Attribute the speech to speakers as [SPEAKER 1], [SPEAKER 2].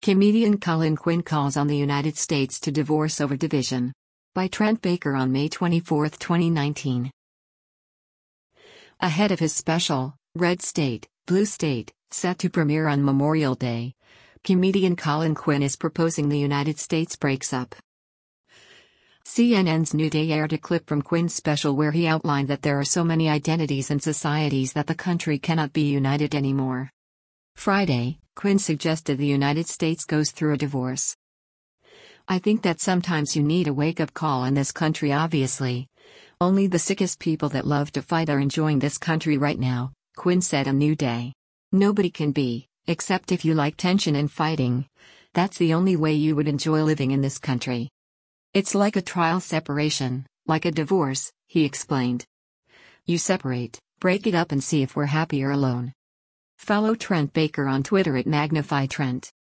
[SPEAKER 1] Comedian Colin Quinn calls on the United States to divorce over division. By Trent Baker on May 24, 2019. Ahead of his special, Red State, Blue State, set to premiere on Memorial Day, comedian Colin Quinn is proposing the United States breaks up. CNN's New Day aired a clip from Quinn's special where he outlined that there are so many identities and societies that the country cannot be united anymore. Friday, Quinn suggested the United States goes through a divorce. I think that sometimes you need a wake-up call in this country obviously. Only the sickest people that love to fight are enjoying this country right now, Quinn said on New Day. Nobody can be, except if you like tension and fighting. That's the only way you would enjoy living in this country. It's like a trial separation, like a divorce, he explained. You separate, break it up and see if we're happier alone. Follow Trent Baker on Twitter at MagnifyTrent.